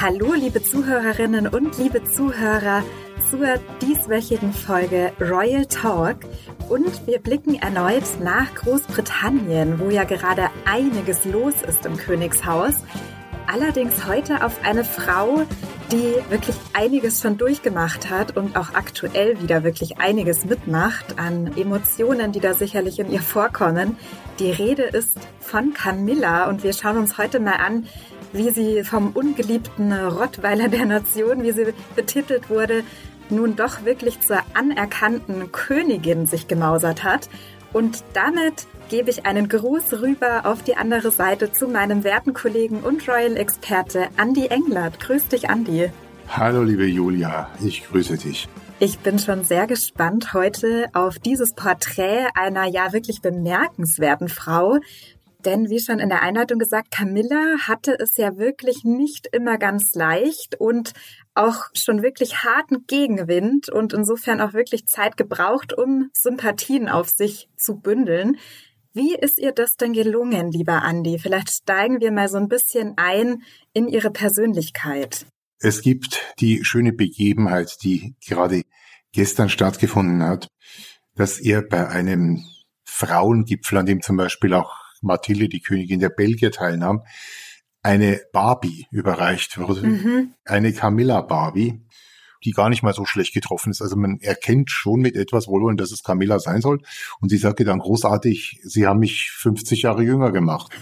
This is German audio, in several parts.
Hallo liebe Zuhörerinnen und liebe Zuhörer zur dieswöchigen Folge Royal Talk und wir blicken erneut nach Großbritannien, wo ja gerade einiges los ist im Königshaus. Allerdings heute auf eine Frau, die wirklich einiges schon durchgemacht hat und auch aktuell wieder wirklich einiges mitmacht an Emotionen, die da sicherlich in ihr vorkommen. Die Rede ist von Camilla und wir schauen uns heute mal an, wie sie vom ungeliebten Rottweiler der Nation, wie sie betitelt wurde, nun doch wirklich zur anerkannten Königin sich gemausert hat. Und damit gebe ich einen Gruß rüber auf die andere Seite zu meinem werten Kollegen und Royal-Experte Andi Englert. Grüß dich, Andi. Hallo, liebe Julia. Ich grüße dich. Ich bin schon sehr gespannt heute auf dieses Porträt einer ja wirklich bemerkenswerten Frau. Denn wie schon in der Einleitung gesagt, Camilla hatte es ja wirklich nicht immer ganz leicht und auch schon wirklich harten Gegenwind und insofern auch wirklich Zeit gebraucht, um Sympathien auf sich zu bündeln. Wie ist ihr das denn gelungen, lieber Andi? Vielleicht steigen wir mal so ein bisschen ein in ihre Persönlichkeit. Es gibt die schöne Begebenheit, die gerade gestern stattgefunden hat, dass ihr bei einem Frauengipfel, an dem zum Beispiel auch Mathilde, die Königin der Belgier, teilnahm, eine Barbie überreicht wurde. Eine Camilla-Barbie, die gar nicht mal so schlecht getroffen ist. Also man erkennt schon mit etwas Wohlwollen, dass es Camilla sein soll. Und sie sagte dann großartig, sie haben mich 50 Jahre jünger gemacht.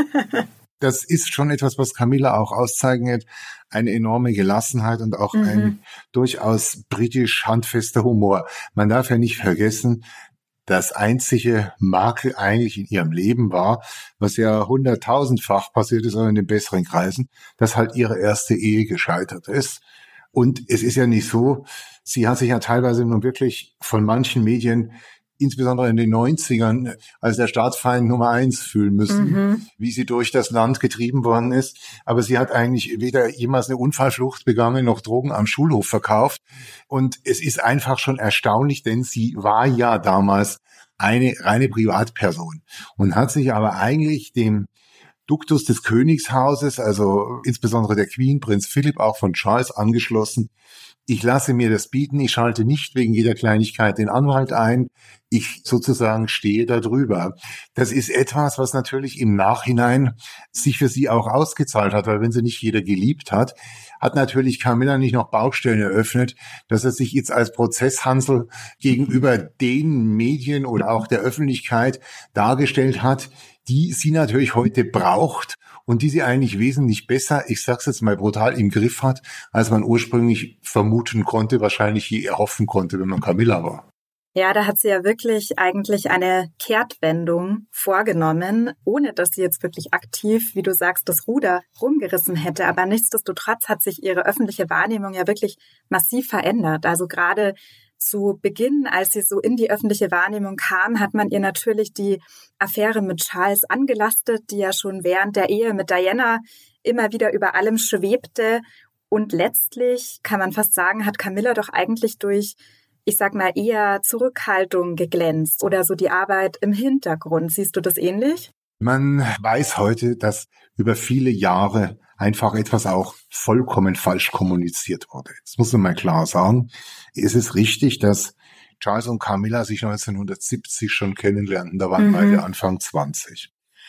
Das ist schon etwas, was Camilla auch auszeichnet. Eine enorme Gelassenheit und auch ein durchaus britisch handfester Humor. Man darf ja nicht vergessen, das einzige Makel eigentlich in ihrem Leben war, was ja 100.000-fach passiert ist, aber in den besseren Kreisen, dass halt ihre erste Ehe gescheitert ist. Und es ist ja nicht so, sie hat sich ja teilweise nun wirklich von manchen Medien, insbesondere in den 90ern, als der Staatsfeind Nummer 1 fühlen müssen, wie sie durch das Land getrieben worden ist. Aber sie hat eigentlich weder jemals eine Unfallflucht begangen, noch Drogen am Schulhof verkauft. Und es ist einfach schon erstaunlich, denn sie war ja damals eine reine Privatperson und hat sich aber eigentlich dem Duktus des Königshauses, also insbesondere der Queen, Prinz Philipp, auch von Charles angeschlossen. Ich lasse mir das bieten, ich schalte nicht wegen jeder Kleinigkeit den Anwalt ein, ich sozusagen stehe da drüber. Das ist etwas, was natürlich im Nachhinein sich für sie auch ausgezahlt hat, weil wenn sie nicht jeder geliebt hat, hat natürlich Camilla nicht noch Baustellen eröffnet, dass er sich jetzt als Prozesshansel gegenüber den Medien oder auch der Öffentlichkeit dargestellt hat, die sie natürlich heute braucht und die sie eigentlich wesentlich besser, ich sag's jetzt mal brutal, im Griff hat, als man ursprünglich vermuten konnte, wahrscheinlich je erhoffen konnte, wenn man Camilla war. Ja, da hat sie ja wirklich eigentlich eine Kehrtwendung vorgenommen, ohne dass sie jetzt wirklich aktiv, wie du sagst, das Ruder rumgerissen hätte. Aber nichtsdestotrotz hat sich ihre öffentliche Wahrnehmung ja wirklich massiv verändert. Also gerade zu Beginn, als sie so in die öffentliche Wahrnehmung kam, hat man ihr natürlich die Affäre mit Charles angelastet, die ja schon während der Ehe mit Diana immer wieder über allem schwebte. Und letztlich, kann man fast sagen, hat Camilla doch eigentlich durch, ich sag mal, eher Zurückhaltung geglänzt oder so die Arbeit im Hintergrund. Siehst du das ähnlich? Man weiß heute, dass über viele Jahre einfach etwas auch vollkommen falsch kommuniziert wurde. Das muss man mal klar sagen. Es ist richtig, dass Charles und Camilla sich 1970 schon kennenlernten. Da waren beide Anfang 20.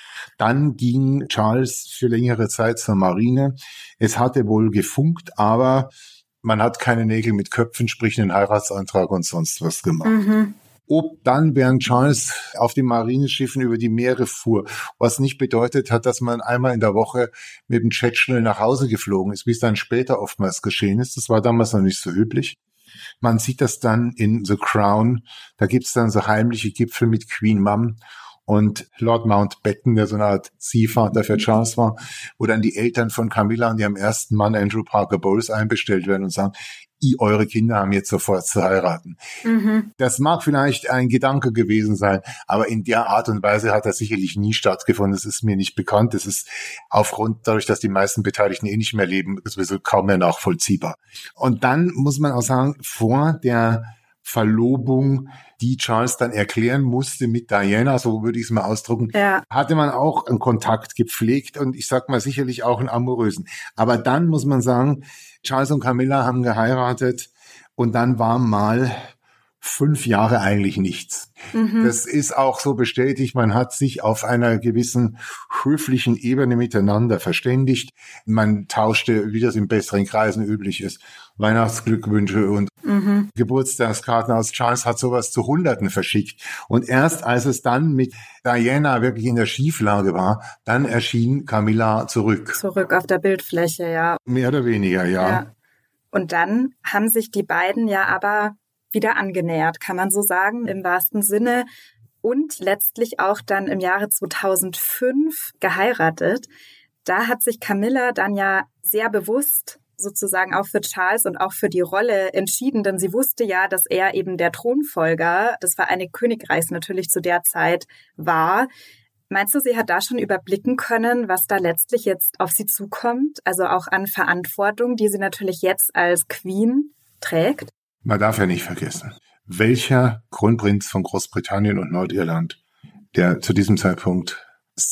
Dann ging Charles für längere Zeit zur Marine. Es hatte wohl gefunkt, aber man hat keine Nägel mit Köpfen, sprich einen Heiratsantrag und sonst was gemacht. Ob dann, während Charles auf den Marineschiffen über die Meere fuhr, was nicht bedeutet hat, dass man einmal in der Woche mit dem Jet schnell nach Hause geflogen ist, wie es dann später oftmals geschehen ist. Das war damals noch nicht so üblich. Man sieht das dann in The Crown. Da gibt's dann so heimliche Gipfel mit Queen Mum und Lord Mountbatten, der so eine Art Ziehvater für Charles war, wo dann die Eltern von Camilla und ihrem ersten Mann Andrew Parker Bowles einbestellt werden und sagen, eure Kinder haben jetzt sofort zu heiraten. Das mag vielleicht ein Gedanke gewesen sein, aber in der Art und Weise hat das sicherlich nie stattgefunden. Das ist mir nicht bekannt. Das ist dadurch, dass die meisten Beteiligten nicht mehr leben, sowieso kaum mehr nachvollziehbar. Und dann muss man auch sagen, vor der Verlobung, die Charles dann erklären musste mit Diana, so würde ich es mal ausdrücken, hatte man auch einen Kontakt gepflegt und ich sag mal sicherlich auch einen amorösen. Aber dann muss man sagen, Charles und Camilla haben geheiratet und dann war mal 5 Jahre eigentlich nichts. Das ist auch so bestätigt. Man hat sich auf einer gewissen höflichen Ebene miteinander verständigt. Man tauschte, wie das in besseren Kreisen üblich ist, Weihnachtsglückwünsche und Geburtstagskarten aus. Charles hat sowas zu Hunderten verschickt. Und erst als es dann mit Diana wirklich in der Schieflage war, dann erschien Camilla zurück. Zurück auf der Bildfläche, ja. Mehr oder weniger, ja. Und dann haben sich die beiden ja aber wieder angenähert, kann man so sagen, im wahrsten Sinne. Und letztlich auch dann im Jahre 2005 geheiratet. Da hat sich Camilla dann ja sehr bewusst sozusagen auch für Charles und auch für die Rolle entschieden, denn sie wusste ja, dass er eben der Thronfolger des Vereinigten Königreichs natürlich zu der Zeit war. Meinst du, sie hat da schon überblicken können, was da letztlich jetzt auf sie zukommt? Also auch an Verantwortung, die sie natürlich jetzt als Queen trägt? Man darf ja nicht vergessen, welcher Kronprinz von Großbritannien und Nordirland, der zu diesem Zeitpunkt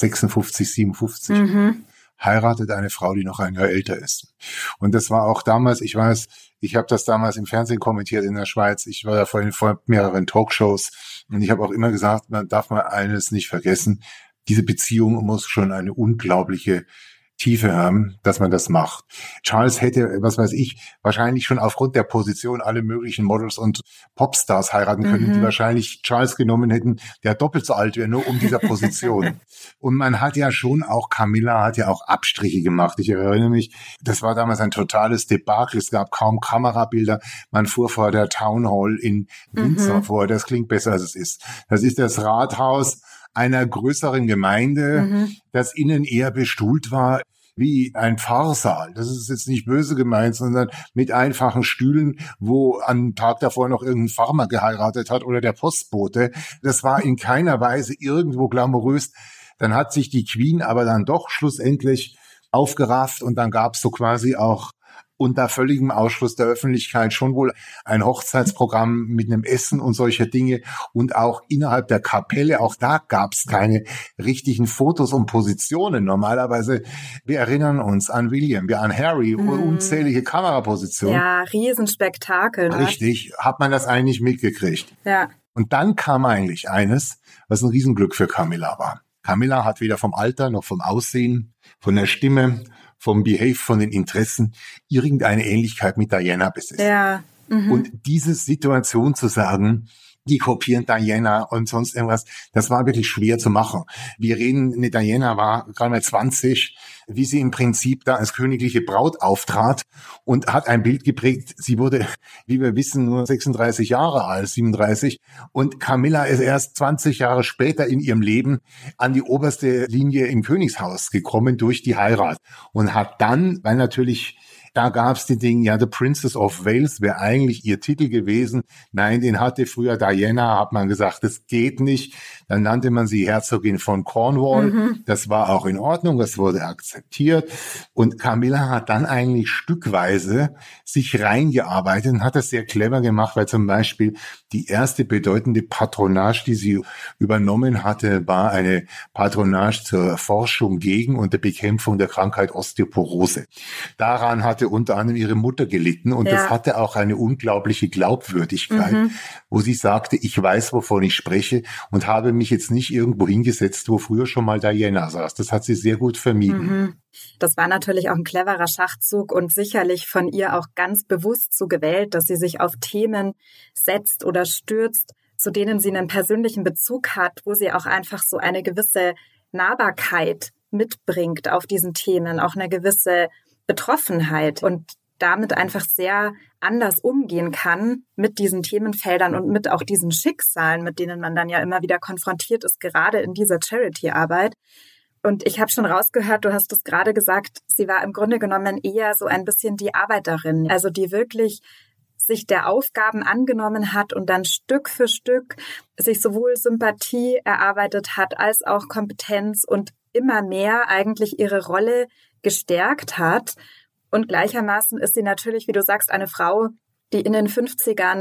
56, 57, heiratet eine Frau, die noch ein Jahr älter ist. Und das war auch damals, ich weiß, ich habe das damals im Fernsehen kommentiert in der Schweiz, ich war ja vorhin vor mehreren Talkshows und ich habe auch immer gesagt, man darf mal eines nicht vergessen, diese Beziehung muss schon eine unglaubliche Tiefe haben, dass man das macht. Charles hätte, was weiß ich, wahrscheinlich schon aufgrund der Position alle möglichen Models und Popstars heiraten können, die wahrscheinlich Charles genommen hätten, der doppelt so alt wäre, nur um dieser Position. Und man hat ja schon auch, Camilla hat ja auch Abstriche gemacht. Ich erinnere mich, das war damals ein totales Debakel. Es gab kaum Kamerabilder. Man fuhr vor der Town Hall in Windsor vor. Das klingt besser, als es ist. Das ist das Rathaus einer größeren Gemeinde, das innen eher bestuhlt war wie ein Pfarrsaal. Das ist jetzt nicht böse gemeint, sondern mit einfachen Stühlen, wo am Tag davor noch irgendein Farmer geheiratet hat oder der Postbote. Das war in keiner Weise irgendwo glamourös. Dann hat sich die Queen aber dann doch schlussendlich aufgerafft und dann gab es so quasi auch unter völligem Ausschluss der Öffentlichkeit schon wohl ein Hochzeitsprogramm mit einem Essen und solche Dinge und auch innerhalb der Kapelle, auch da gab es keine richtigen Fotos und Positionen. Normalerweise, wir erinnern uns an William, an Harry, unzählige Kamerapositionen. Ja, Riesenspektakel. Ne? Richtig, hat man das eigentlich mitgekriegt. Ja. Und dann kam eigentlich eines, was ein Riesenglück für Camilla war. Camilla hat weder vom Alter noch vom Aussehen, von der Stimme, vom Behave, von den Interessen, irgendeine Ähnlichkeit mit Diana besessen. Ja. Und diese Situation zu sagen, die kopieren Diana und sonst irgendwas, das war wirklich schwer zu machen. Wir reden, eine Diana war gerade mal 20, wie sie im Prinzip da als königliche Braut auftrat und hat ein Bild geprägt. Sie wurde, wie wir wissen, nur 36 Jahre alt, 37. Und Camilla ist erst 20 Jahre später in ihrem Leben an die oberste Linie im Königshaus gekommen durch die Heirat und hat dann, weil natürlich da gab's die Dinge, ja, The Princess of Wales wäre eigentlich ihr Titel gewesen. Nein, den hatte früher Diana, hat man gesagt, das geht nicht. Dann nannte man sie Herzogin von Cornwall. Das war auch in Ordnung, das wurde akzeptiert. Und Camilla hat dann eigentlich stückweise sich reingearbeitet und hat das sehr clever gemacht, weil zum Beispiel die erste bedeutende Patronage, die sie übernommen hatte, war eine Patronage zur Forschung gegen und der Bekämpfung der Krankheit Osteoporose. Daran hatte unter anderem ihre Mutter gelitten und das hatte auch eine unglaubliche Glaubwürdigkeit, wo sie sagte, ich weiß, wovon ich spreche und habe mich jetzt nicht irgendwo hingesetzt, wo früher schon mal Diana saß. Das hat sie sehr gut vermieden. Das war natürlich auch ein cleverer Schachzug und sicherlich von ihr auch ganz bewusst so gewählt, dass sie sich auf Themen setzt oder stürzt, zu denen sie einen persönlichen Bezug hat, wo sie auch einfach so eine gewisse Nahbarkeit mitbringt auf diesen Themen, auch eine gewisse Betroffenheit und damit einfach sehr anders umgehen kann mit diesen Themenfeldern und mit auch diesen Schicksalen, mit denen man dann ja immer wieder konfrontiert ist, gerade in dieser Charity-Arbeit. Und ich habe schon rausgehört, du hast es gerade gesagt, sie war im Grunde genommen eher so ein bisschen die Arbeiterin, also die wirklich sich der Aufgaben angenommen hat und dann Stück für Stück sich sowohl Sympathie erarbeitet hat als auch Kompetenz und immer mehr eigentlich ihre Rolle gestärkt hat. Und gleichermaßen ist sie natürlich, wie du sagst, eine Frau, die in den 50ern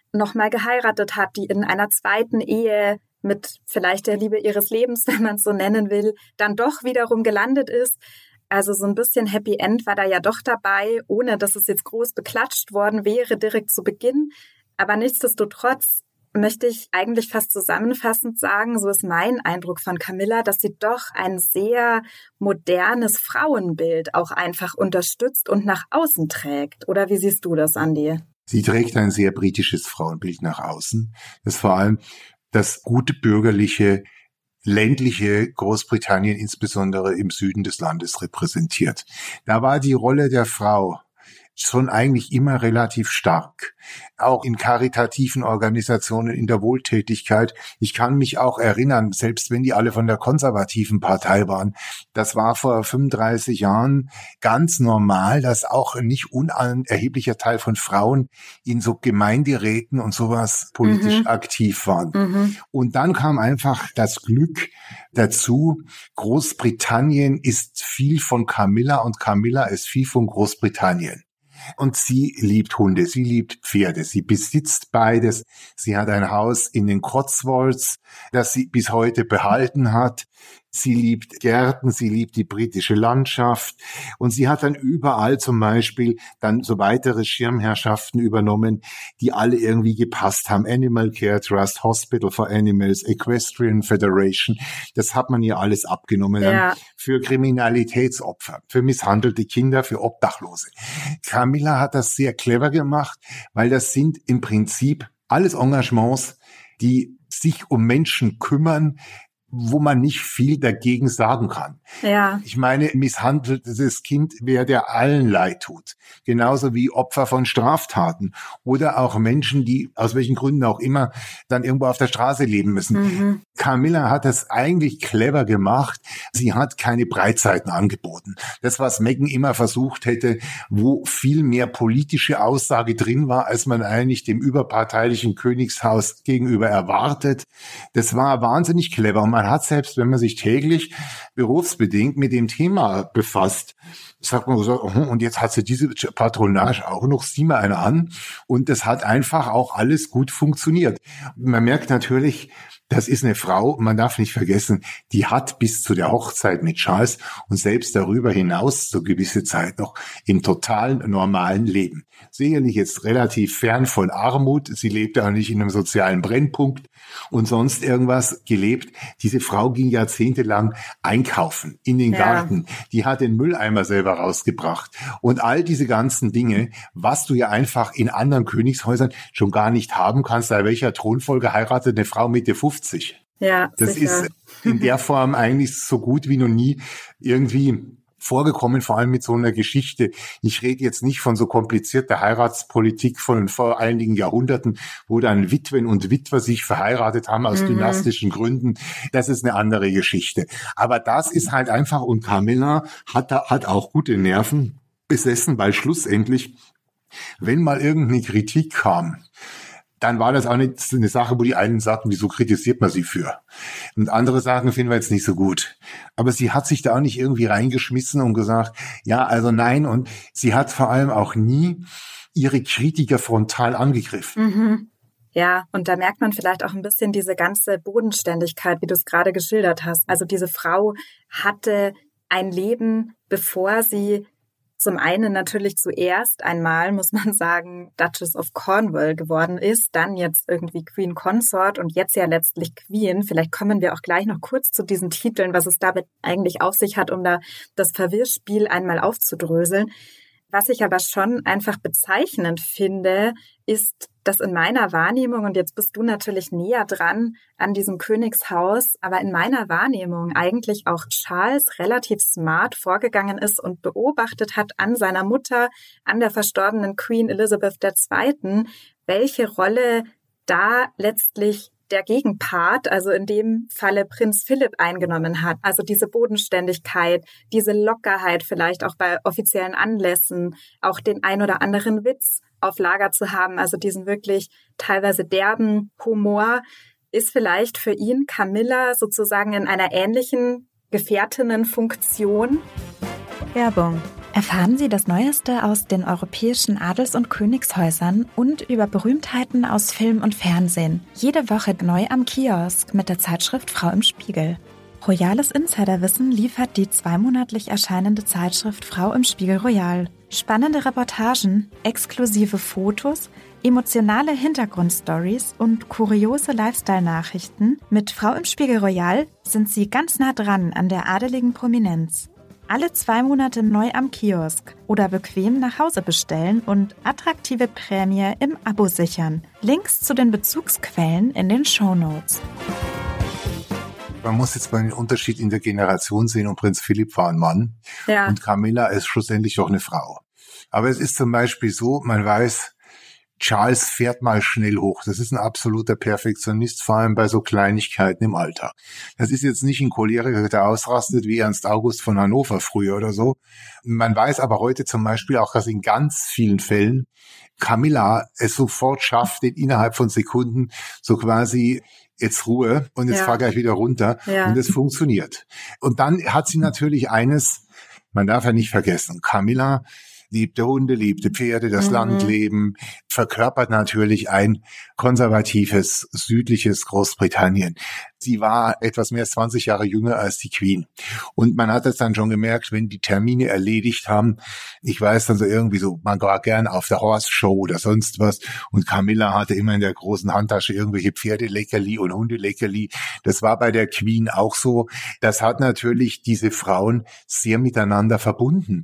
nochmal geheiratet hat, die in einer zweiten Ehe mit vielleicht der Liebe ihres Lebens, wenn man es so nennen will, dann doch wiederum gelandet ist. Also so ein bisschen Happy End war da ja doch dabei, ohne dass es jetzt groß beklatscht worden wäre, direkt zu Beginn. Aber nichtsdestotrotz möchte ich eigentlich fast zusammenfassend sagen, so ist mein Eindruck von Camilla, dass sie doch ein sehr modernes Frauenbild auch einfach unterstützt und nach außen trägt. Oder wie siehst du das, Andi? Sie trägt ein sehr britisches Frauenbild nach außen, das vor allem das gute bürgerliche, ländliche Großbritannien, insbesondere im Süden des Landes, repräsentiert. Da war die Rolle der Frau schon eigentlich immer relativ stark. Auch in karitativen Organisationen, in der Wohltätigkeit. Ich kann mich auch erinnern, selbst wenn die alle von der konservativen Partei waren, das war vor 35 Jahren ganz normal, dass auch ein nicht unerheblicher Teil von Frauen in so Gemeinderäten und sowas politisch aktiv waren. Und dann kam einfach das Glück dazu, Großbritannien ist viel von Camilla und Camilla ist viel von Großbritannien. Und sie liebt Hunde, sie liebt Pferde, sie besitzt beides. Sie hat ein Haus in den Cotswolds, das sie bis heute behalten hat. Sie liebt Gärten, sie liebt die britische Landschaft und sie hat dann überall zum Beispiel dann so weitere Schirmherrschaften übernommen, die alle irgendwie gepasst haben. Animal Care Trust, Hospital for Animals, Equestrian Federation, das hat man ihr alles abgenommen. Ja. Für Kriminalitätsopfer, für misshandelte Kinder, für Obdachlose. Camilla hat das sehr clever gemacht, weil das sind im Prinzip alles Engagements, die sich um Menschen kümmern, wo man nicht viel dagegen sagen kann. Ja. Ich meine, misshandeltes Kind, wer der allen leid tut. Genauso wie Opfer von Straftaten oder auch Menschen, die aus welchen Gründen auch immer dann irgendwo auf der Straße leben müssen. Camilla hat das eigentlich clever gemacht. Sie hat keine Breitseiten angeboten. Das, was Meghan immer versucht hätte, wo viel mehr politische Aussage drin war, als man eigentlich dem überparteilichen Königshaus gegenüber erwartet. Das war wahnsinnig clever. Man hat selbst, wenn man sich täglich berufsbedingt mit dem Thema befasst, sagt man so, und jetzt hat sie diese Patronage auch noch, sieh mal eine an. Und das hat einfach auch alles gut funktioniert. Man merkt natürlich, das ist eine Frau, man darf nicht vergessen, die hat bis zu der Hochzeit mit Charles und selbst darüber hinaus so gewisse Zeit noch im totalen normalen Leben. Sicherlich jetzt relativ fern von Armut, sie lebte auch nicht in einem sozialen Brennpunkt und sonst irgendwas gelebt. Diese Frau ging jahrzehntelang einkaufen in den Garten, die hat den Mülleimer selber rausgebracht und all diese ganzen Dinge, was du ja einfach in anderen Königshäusern schon gar nicht haben kannst, bei welcher Thronfolge heiratet eine Frau Mitte 50. Ja, das sicher. ist in der Form eigentlich so gut wie noch nie irgendwie vorgekommen, vor allem mit so einer Geschichte. Ich rede jetzt nicht von so komplizierter Heiratspolitik von vor einigen Jahrhunderten, wo dann Witwen und Witwer sich verheiratet haben aus dynastischen Gründen. Das ist eine andere Geschichte. Aber das ist halt einfach, und Camilla hat auch gute Nerven besessen, weil schlussendlich, wenn mal irgendeine Kritik kam, dann war das auch nicht eine Sache, wo die einen sagten, wieso kritisiert man sie für? Und andere Sachen finden wir jetzt nicht so gut. Aber sie hat sich da auch nicht irgendwie reingeschmissen und gesagt, ja, also nein. Und sie hat vor allem auch nie ihre Kritiker frontal angegriffen. Ja, und da merkt man vielleicht auch ein bisschen diese ganze Bodenständigkeit, wie du es gerade geschildert hast. Also diese Frau hatte ein Leben, bevor sie zum einen natürlich zuerst einmal, muss man sagen, Duchess of Cornwall geworden ist, dann jetzt irgendwie Queen Consort und jetzt ja letztlich Queen. Vielleicht kommen wir auch gleich noch kurz zu diesen Titeln, was es damit eigentlich auf sich hat, um da das Verwirrspiel einmal aufzudröseln. Was ich aber schon einfach bezeichnend finde, ist, dass in meiner Wahrnehmung, und jetzt bist du natürlich näher dran an diesem Königshaus, aber in meiner Wahrnehmung eigentlich auch Charles relativ smart vorgegangen ist und beobachtet hat an seiner Mutter, an der verstorbenen Queen Elizabeth II., welche Rolle da letztlich der Gegenpart, also in dem Falle Prinz Philipp, eingenommen hat. Also diese Bodenständigkeit, diese Lockerheit vielleicht auch bei offiziellen Anlässen, auch den ein oder anderen Witz auf Lager zu haben, also diesen wirklich teilweise derben Humor, ist vielleicht für ihn Camilla sozusagen in einer ähnlichen Gefährtinnenfunktion. Werbung. Erfahren Sie das Neueste aus den europäischen Adels- und Königshäusern und über Berühmtheiten aus Film und Fernsehen. Jede Woche neu am Kiosk mit der Zeitschrift Frau im Spiegel. Royales Insiderwissen liefert die zweimonatlich erscheinende Zeitschrift Frau im Spiegel Royal. Spannende Reportagen, exklusive Fotos, emotionale Hintergrundstories und kuriose Lifestyle-Nachrichten. Mit Frau im Spiegel Royal sind Sie ganz nah dran an der adeligen Prominenz. Alle 2 Monate neu am Kiosk oder bequem nach Hause bestellen und attraktive Prämie im Abo sichern. Links zu den Bezugsquellen in den Shownotes. Man muss jetzt mal den Unterschied in der Generation sehen, und Prinz Philipp war ein Mann und Camilla ist schlussendlich doch eine Frau. Aber es ist zum Beispiel so, man weiß, Charles fährt mal schnell hoch. Das ist ein absoluter Perfektionist, vor allem bei so Kleinigkeiten im Alltag. Das ist jetzt nicht ein Choleriker, der ausrastet wie Ernst August von Hannover früher oder so. Man weiß aber heute zum Beispiel auch, dass in ganz vielen Fällen Camilla es sofort schafft, innerhalb von Sekunden so quasi jetzt Ruhe und jetzt fahr gleich wieder runter und es funktioniert. Und dann hat sie natürlich eines, man darf ja nicht vergessen, Camilla liebte Hunde, liebte Pferde, das Landleben, verkörpert natürlich ein konservatives, südliches Großbritannien. Sie war etwas mehr als 20 Jahre jünger als die Queen. Und man hat es dann schon gemerkt, wenn die Termine erledigt haben, ich weiß dann so irgendwie so, man war gern auf der Horse Show oder sonst was. Und Camilla hatte immer in der großen Handtasche irgendwelche Pferdeleckerli und Hundeleckerli. Das war bei der Queen auch so. Das hat natürlich diese Frauen sehr miteinander verbunden.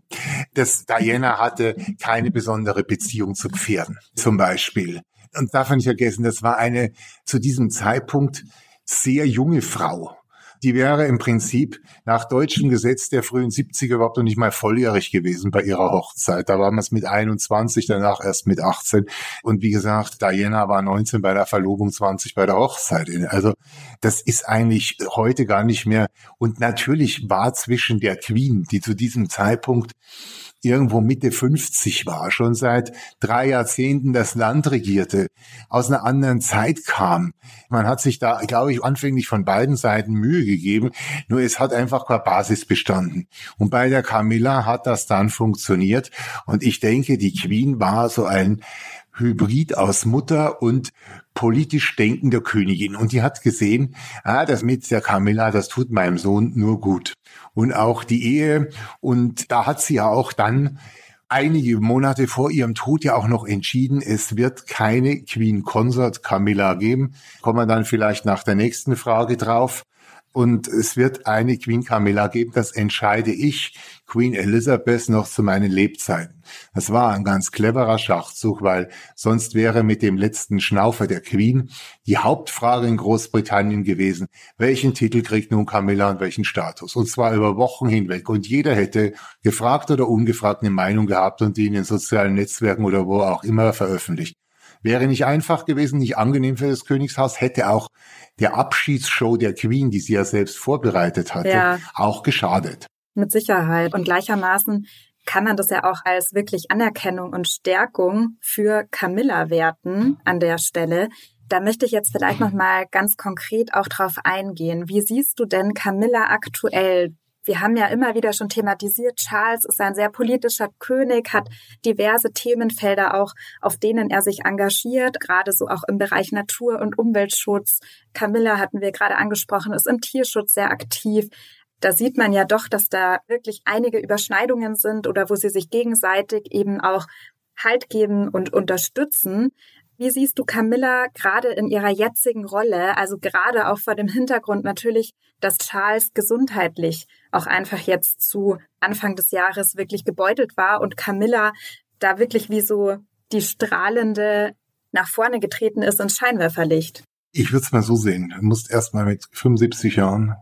Diana hatte keine besondere Beziehung zu Pferden, zum Beispiel. Und darf man nicht vergessen, das war eine zu diesem Zeitpunkt sehr junge Frau. Die wäre im Prinzip nach deutschem Gesetz der frühen 70er überhaupt noch nicht mal volljährig gewesen bei ihrer Hochzeit. Da war man es mit 21, danach erst mit 18. Und wie gesagt, Diana war 19 bei der Verlobung, 20 bei der Hochzeit. Also das ist eigentlich heute gar nicht mehr. Und natürlich war zwischen der Queen, die zu diesem Zeitpunkt irgendwo Mitte 50 war, schon seit 3 Jahrzehnten das Land regierte, aus einer anderen Zeit kam. Man hat sich da, glaube ich, anfänglich von beiden Seiten Mühe gegeben, nur es hat einfach keine Basis bestanden. Und bei der Camilla hat das dann funktioniert. Und ich denke, die Queen war so ein Hybrid aus Mutter und politisch denkender Königin. Und die hat gesehen, das mit der Camilla, das tut meinem Sohn nur gut. Und auch die Ehe. Und da hat sie ja auch dann einige Monate vor ihrem Tod ja auch noch entschieden, es wird keine Queen Consort Camilla geben. Kommen wir dann vielleicht nach der nächsten Frage drauf. Und es wird eine Queen Camilla geben, das entscheide ich, Queen Elizabeth, noch zu meinen Lebzeiten. Das war ein ganz cleverer Schachzug, weil sonst wäre mit dem letzten Schnaufer der Queen die Hauptfrage in Großbritannien gewesen, welchen Titel kriegt nun Camilla und welchen Status? Und zwar über Wochen hinweg. Und jeder hätte gefragt oder ungefragt eine Meinung gehabt und die in den sozialen Netzwerken oder wo auch immer veröffentlicht. Wäre nicht einfach gewesen, nicht angenehm für das Königshaus, hätte auch der Abschiedsshow der Queen, die sie ja selbst vorbereitet hatte, auch geschadet. Mit Sicherheit. Und gleichermaßen kann man das ja auch als wirklich Anerkennung und Stärkung für Camilla werten an der Stelle. Da möchte ich jetzt vielleicht nochmal ganz konkret auch drauf eingehen. Wie siehst du denn Camilla aktuell? Wir haben ja immer wieder schon thematisiert, Charles ist ein sehr politischer König, hat diverse Themenfelder auch, auf denen er sich engagiert, gerade so auch im Bereich Natur- und Umweltschutz. Camilla hatten wir gerade angesprochen, ist im Tierschutz sehr aktiv. Da sieht man ja doch, dass da wirklich einige Überschneidungen sind oder wo sie sich gegenseitig eben auch Halt geben und unterstützen. Wie siehst du Camilla gerade in ihrer jetzigen Rolle, also gerade auch vor dem Hintergrund natürlich, dass Charles gesundheitlich auch einfach jetzt zu Anfang des Jahres wirklich gebeutelt war und Camilla da wirklich wie so die strahlende nach vorne getreten ist ins Scheinwerferlicht? Ich würde es mal so sehen. Du musst erst mal mit 75 Jahren,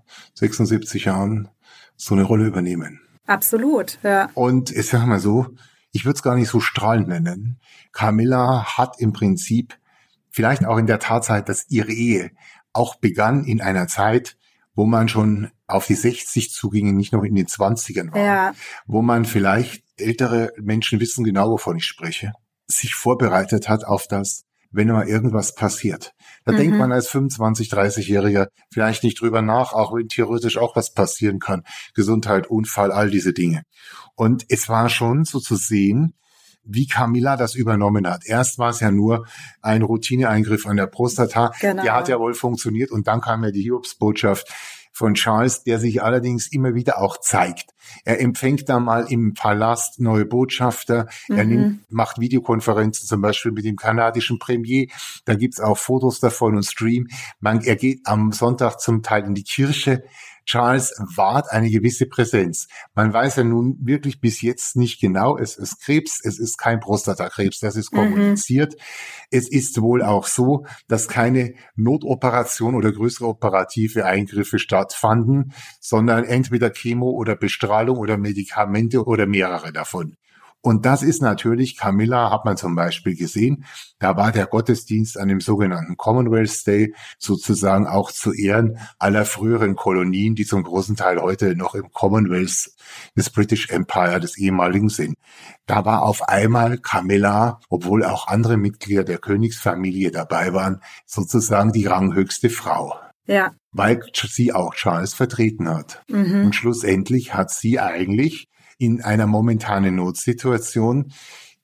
76 Jahren so eine Rolle übernehmen. Absolut, ja. Und ich sage mal so, ich würde es gar nicht so strahlend nennen. Camilla hat im Prinzip, vielleicht auch in der Tatsache, dass ihre Ehe auch begann in einer Zeit, wo man schon auf die 60 zuging, nicht noch in den 20ern war, wo man vielleicht, ältere Menschen wissen genau, wovon ich spreche, sich vorbereitet hat auf das, wenn mal irgendwas passiert. Da denkt man als 25-, 30-Jähriger vielleicht nicht drüber nach, auch wenn theoretisch auch was passieren kann. Gesundheit, Unfall, all diese Dinge. Und es war schon so zu sehen, wie Camilla das übernommen hat. Erst war es ja nur ein Routineeingriff an der Prostata. Genau. Der hat ja wohl funktioniert und dann kam ja die Hiobsbotschaft von Charles, der sich allerdings immer wieder auch zeigt. Er empfängt da mal im Palast neue Botschafter. Er macht Videokonferenzen zum Beispiel mit dem kanadischen Premier. Da gibt's auch Fotos davon und Stream. Er geht am Sonntag zum Teil in die Kirche. Charles wahrt eine gewisse Präsenz. Man weiß ja nun wirklich bis jetzt nicht genau, es ist Krebs, es ist kein Prostatakrebs, das ist kommuniziert. Es ist wohl auch so, dass keine Notoperation oder größere operative Eingriffe stattfanden, sondern entweder Chemo oder Bestrahlung oder Medikamente oder mehrere davon. Und das ist natürlich, Camilla hat man zum Beispiel gesehen, da war der Gottesdienst an dem sogenannten Commonwealth Day sozusagen auch zu Ehren aller früheren Kolonien, die zum großen Teil heute noch im Commonwealth des British Empire, des ehemaligen sind. Da war auf einmal Camilla, obwohl auch andere Mitglieder der Königsfamilie dabei waren, sozusagen die ranghöchste Frau. Ja. Weil sie auch Charles vertreten hat. Und schlussendlich hat sie eigentlich in einer momentanen Notsituation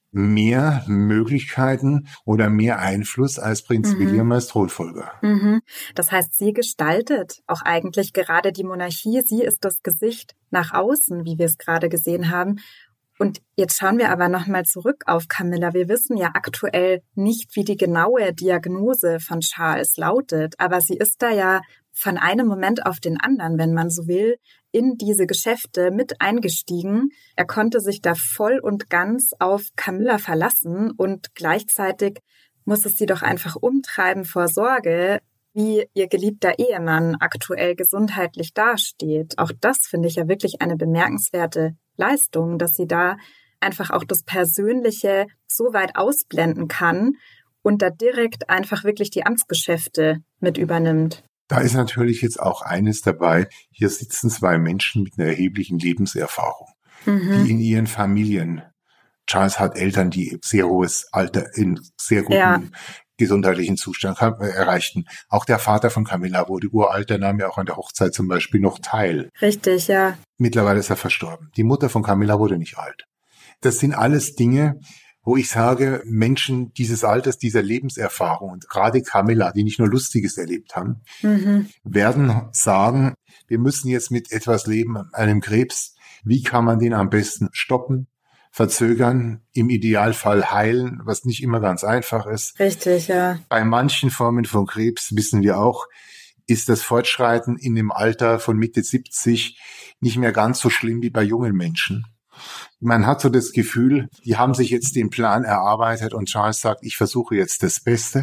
mehr Möglichkeiten oder mehr Einfluss als Prinz William als Thronfolger. Das heißt, sie gestaltet auch eigentlich gerade die Monarchie. Sie ist das Gesicht nach außen, wie wir es gerade gesehen haben. Und jetzt schauen wir aber nochmal zurück auf Camilla. Wir wissen ja aktuell nicht, wie die genaue Diagnose von Charles lautet, aber sie ist da ja von einem Moment auf den anderen, wenn man so will, in diese Geschäfte mit eingestiegen. Er konnte sich da voll und ganz auf Camilla verlassen und gleichzeitig muss es sie doch einfach umtreiben vor Sorge, wie ihr geliebter Ehemann aktuell gesundheitlich dasteht. Auch das finde ich ja wirklich eine bemerkenswerte Leistung, dass sie da einfach auch das Persönliche so weit ausblenden kann und da direkt einfach wirklich die Amtsgeschäfte mit übernimmt. Da ist natürlich jetzt auch eines dabei. Hier sitzen zwei Menschen mit einer erheblichen Lebenserfahrung, die in ihren Familien, Charles hat Eltern, die sehr hohes Alter in sehr guten gesundheitlichen Zustand erreichten. Auch der Vater von Camilla wurde uralt, der nahm ja auch an der Hochzeit zum Beispiel noch teil. Richtig, ja. Mittlerweile ist er verstorben. Die Mutter von Camilla wurde nicht alt. Das sind alles Dinge, wo ich sage, Menschen dieses Alters, dieser Lebenserfahrung und gerade Camilla, die nicht nur Lustiges erlebt haben, werden sagen, wir müssen jetzt mit etwas leben, einem Krebs. Wie kann man den am besten stoppen, verzögern, im Idealfall heilen, was nicht immer ganz einfach ist. Richtig, ja. Bei manchen Formen von Krebs wissen wir auch, ist das Fortschreiten in dem Alter von Mitte 70 nicht mehr ganz so schlimm wie bei jungen Menschen. Man hat so das Gefühl, die haben sich jetzt den Plan erarbeitet und Charles sagt, ich versuche jetzt das Beste,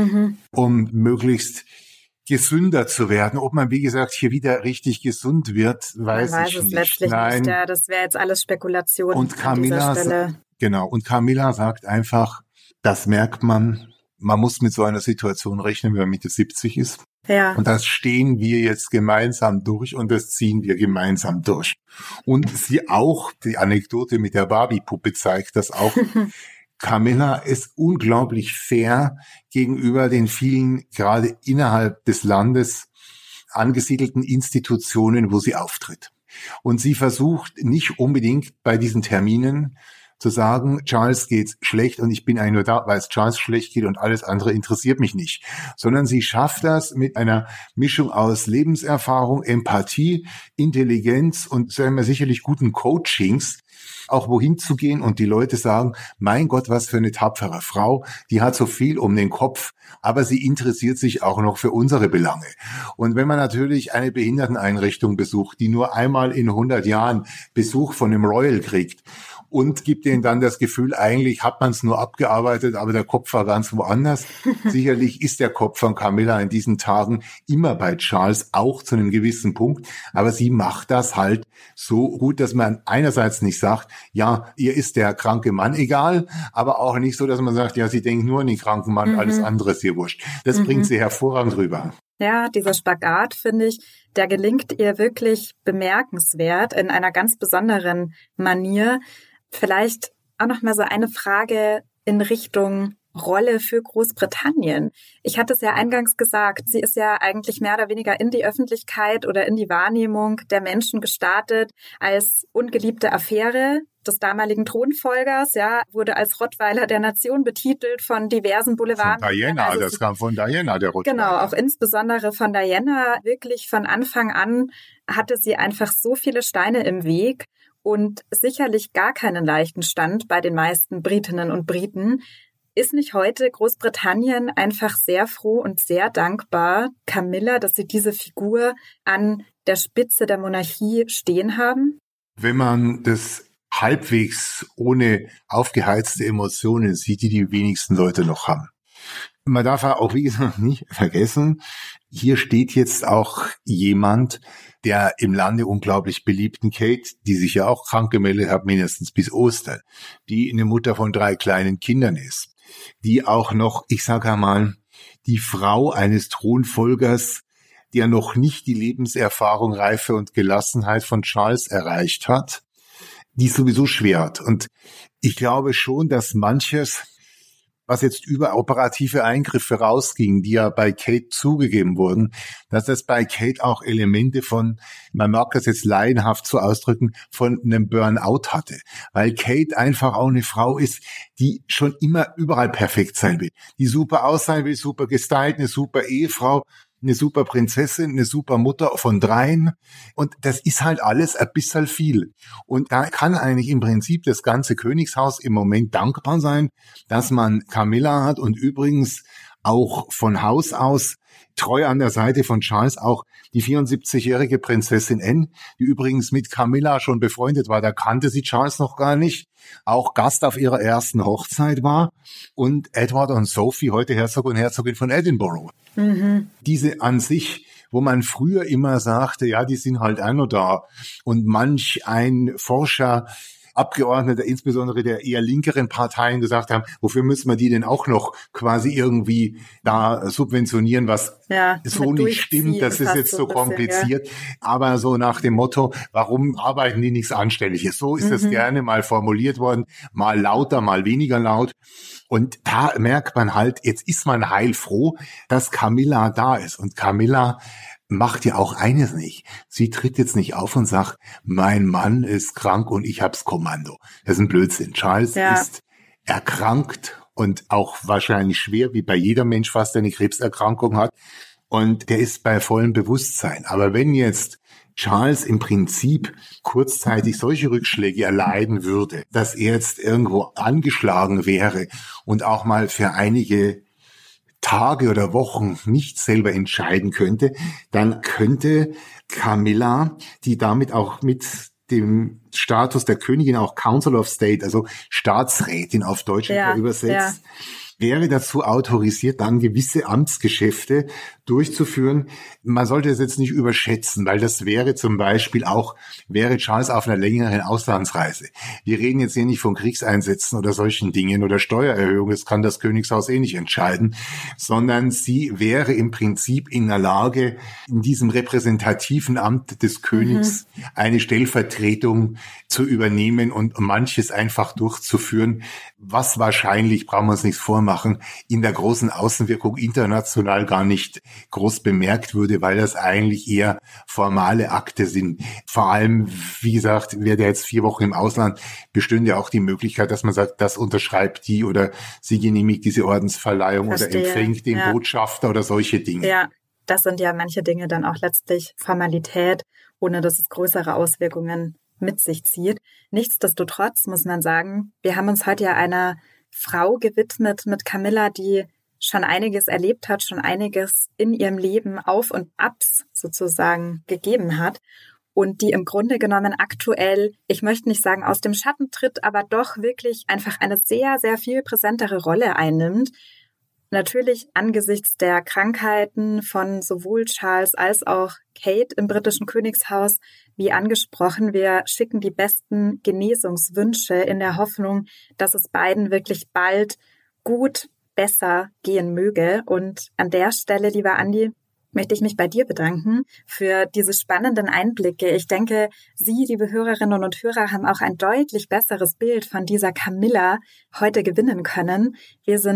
um möglichst gesünder zu werden. Ob man, wie gesagt, hier wieder richtig gesund wird, weiß ich nicht. Letztlich nicht. Ja, das wäre jetzt alles Spekulation und Camilla, an dieser Stelle. Genau. Und Camilla sagt einfach, das merkt man muss mit so einer Situation rechnen, wenn man Mitte 70 ist. Ja. Und das stehen wir jetzt gemeinsam durch und das ziehen wir gemeinsam durch. Und sie auch, die Anekdote mit der Barbie-Puppe zeigt das auch, Camilla ist unglaublich fair gegenüber den vielen, gerade innerhalb des Landes angesiedelten Institutionen, wo sie auftritt. Und sie versucht nicht unbedingt bei diesen Terminen zu sagen, Charles geht's schlecht und ich bin eigentlich nur da, weil es Charles schlecht geht und alles andere interessiert mich nicht. Sondern sie schafft das mit einer Mischung aus Lebenserfahrung, Empathie, Intelligenz und sagen wir sicherlich guten Coachings, auch wohin zu gehen und die Leute sagen, mein Gott, was für eine tapfere Frau, die hat so viel um den Kopf, aber sie interessiert sich auch noch für unsere Belange. Und wenn man natürlich eine Behinderteneinrichtung besucht, die nur einmal in 100 Jahren Besuch von einem Royal kriegt, und gibt denen dann das Gefühl, eigentlich hat man es nur abgearbeitet, aber der Kopf war ganz woanders. Sicherlich ist der Kopf von Camilla in diesen Tagen immer bei Charles, auch zu einem gewissen Punkt. Aber sie macht das halt so gut, dass man einerseits nicht sagt, ja, ihr ist der kranke Mann egal, aber auch nicht so, dass man sagt, ja, sie denkt nur an den kranken Mann, alles andere ist ihr wurscht. Das bringt sie hervorragend rüber. Ja, dieser Spagat, finde ich, der gelingt ihr wirklich bemerkenswert in einer ganz besonderen Manier. Vielleicht auch noch mal so eine Frage in Richtung Rolle für Großbritannien? Ich hatte es ja eingangs gesagt, sie ist ja eigentlich mehr oder weniger in die Öffentlichkeit oder in die Wahrnehmung der Menschen gestartet als ungeliebte Affäre des damaligen Thronfolgers, ja, wurde als Rottweiler der Nation betitelt von diversen Boulevard. Von Diana, also das kam von Diana, der Rottweiler. Genau, auch insbesondere von Diana. Wirklich von Anfang an hatte sie einfach so viele Steine im Weg und sicherlich gar keinen leichten Stand bei den meisten Britinnen und Briten. Ist nicht heute Großbritannien einfach sehr froh und sehr dankbar, Camilla, dass sie diese Figur an der Spitze der Monarchie stehen haben? Wenn man das halbwegs ohne aufgeheizte Emotionen sieht, die wenigsten Leute noch haben. Man darf auch, wie gesagt, nicht vergessen, hier steht jetzt auch jemand, der im Lande unglaublich beliebten Kate, die sich ja auch krank gemeldet hat, mindestens bis Ostern, die eine Mutter von 3 kleinen Kindern ist, die auch noch, ich sage einmal, die Frau eines Thronfolgers, der noch nicht die Lebenserfahrung, Reife und Gelassenheit von Charles erreicht hat, die sowieso schwer hat. Und ich glaube schon, dass manches, was jetzt über operative Eingriffe rausging, die ja bei Kate zugegeben wurden, dass das bei Kate auch Elemente von, man mag das jetzt laienhaft so ausdrücken, von einem Burnout hatte. Weil Kate einfach auch eine Frau ist, die schon immer überall perfekt sein will. Die super aussehen will, super gestylt, eine super Ehefrau, eine super Prinzessin, eine super Mutter von 3. Und das ist halt alles ein bisschen viel. Und da kann eigentlich im Prinzip das ganze Königshaus im Moment dankbar sein, dass man Camilla hat und übrigens auch von Haus aus treu an der Seite von Charles auch die 74-jährige Prinzessin Anne, die übrigens mit Camilla schon befreundet war. Da kannte sie Charles noch gar nicht. Auch Gast auf ihrer ersten Hochzeit war. Und Edward und Sophie, heute Herzog und Herzogin von Edinburgh. Mhm. Diese an sich, wo man früher immer sagte, ja, die sind halt auch noch da. Und manch ein Forscher, Abgeordnete, insbesondere der eher linkeren Parteien, gesagt haben, wofür müssen wir die denn auch noch quasi irgendwie da subventionieren, was so nicht stimmt, das ist jetzt so kompliziert. Ja. Aber so nach dem Motto, warum arbeiten die nichts Anständiges? So ist das gerne mal formuliert worden, mal lauter, mal weniger laut. Und da merkt man halt, jetzt ist man heilfroh, dass Camilla da ist. Und Camilla macht ja auch eines nicht. Sie tritt jetzt nicht auf und sagt, mein Mann ist krank und ich hab's Kommando. Das ist ein Blödsinn. Charles ist erkrankt und auch wahrscheinlich schwer, wie bei jeder Mensch fast, der eine Krebserkrankung hat. Und der ist bei vollem Bewusstsein. Aber wenn jetzt Charles im Prinzip kurzzeitig solche Rückschläge erleiden würde, dass er jetzt irgendwo angeschlagen wäre und auch mal für einige Tage oder Wochen nicht selber entscheiden könnte, dann könnte Camilla, die damit auch mit dem Status der Königin auch Council of State, also Staatsrätin auf Deutsch übersetzt, wäre dazu autorisiert, dann gewisse Amtsgeschäfte durchzuführen. Man sollte es jetzt nicht überschätzen, weil das wäre zum Beispiel auch, wäre Charles auf einer längeren Auslandsreise. Wir reden jetzt hier nicht von Kriegseinsätzen oder solchen Dingen oder Steuererhöhungen, das kann das Königshaus eh nicht entscheiden, sondern sie wäre im Prinzip in der Lage, in diesem repräsentativen Amt des Königs eine Stellvertretung zu übernehmen und manches einfach durchzuführen, was wahrscheinlich, brauchen wir uns nichts vormachen, in der großen Außenwirkung international gar nicht groß bemerkt würde, weil das eigentlich eher formale Akte sind. Vor allem, wie gesagt, wäre der jetzt 4 Wochen im Ausland, bestünde auch die Möglichkeit, dass man sagt, das unterschreibt die oder sie genehmigt diese Ordensverleihung oder empfängt den Botschafter oder solche Dinge. Ja, das sind ja manche Dinge dann auch letztlich Formalität, ohne dass es größere Auswirkungen mit sich zieht. Nichtsdestotrotz muss man sagen, wir haben uns heute ja einer Frau gewidmet mit Camilla, die schon einiges erlebt hat, schon einiges in ihrem Leben Auf und Abs sozusagen gegeben hat und die im Grunde genommen aktuell, ich möchte nicht sagen aus dem Schatten tritt, aber doch wirklich einfach eine sehr, sehr viel präsentere Rolle einnimmt. Natürlich angesichts der Krankheiten von sowohl Charles als auch Kate im britischen Königshaus, wie angesprochen, wir schicken die besten Genesungswünsche in der Hoffnung, dass es beiden wirklich bald gut besser gehen möge. Und an der Stelle, lieber Andi, möchte ich mich bei dir bedanken für diese spannenden Einblicke. Ich denke, Sie, liebe Hörerinnen und Hörer, haben auch ein deutlich besseres Bild von dieser Camilla heute gewinnen können. Wir sind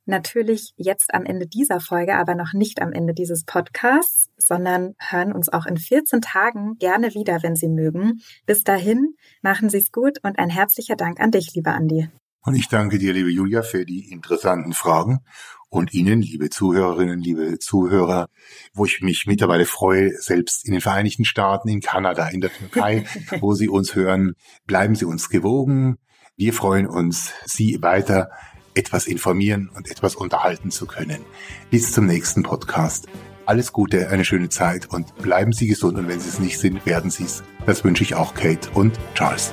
natürlich jetzt am Ende dieser Folge, aber noch nicht am Ende dieses Podcasts, sondern hören uns auch in 14 Tagen gerne wieder, wenn Sie mögen. Bis dahin, machen Sie es gut und ein herzlicher Dank an dich, lieber Andi. Und ich danke dir, liebe Julia, für die interessanten Fragen und Ihnen, liebe Zuhörerinnen, liebe Zuhörer, wo ich mich mittlerweile freue, selbst in den Vereinigten Staaten, in Kanada, in der Türkei, wo Sie uns hören. Bleiben Sie uns gewogen. Wir freuen uns, Sie weiter etwas informieren und etwas unterhalten zu können. Bis zum nächsten Podcast. Alles Gute, eine schöne Zeit und bleiben Sie gesund. Und wenn Sie es nicht sind, werden Sie es. Das wünsche ich auch Kate und Charles.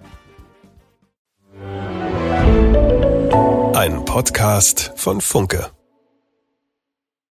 Ein Podcast von Funke.